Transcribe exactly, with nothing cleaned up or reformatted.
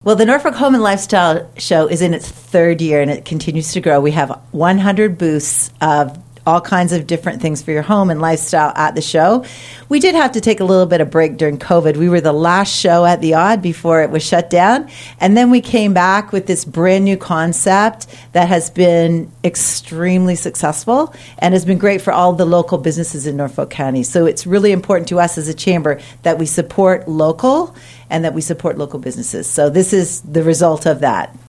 Well, the Norfolk Home and Lifestyle Show is in its third year, and it continues to grow. We have one hundred booths of all kinds of different things for your home and lifestyle at the show. We did have to take a little bit of break during COVID. We were the last show at the Odd before it was shut down. And then we came back with this brand new concept that has been extremely successful and has been great for all the local businesses in Norfolk County. So it's really important to us as a chamber that we support local and that we support local businesses. So this is the result of that.